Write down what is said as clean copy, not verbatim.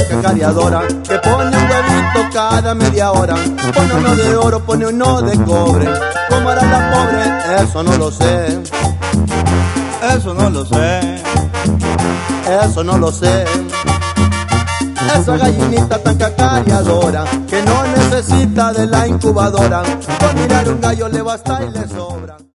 cacareadora que pone un huevito cada media hora. Pone uno de oro, pone uno de cobre. ¿Cómo hará la pobre? Eso no lo sé. Eso no lo sé. Eso no lo sé. Esa gallinita tan cacareadora que no necesita de la incubadora. Con mirar un gallo le basta y le sobra.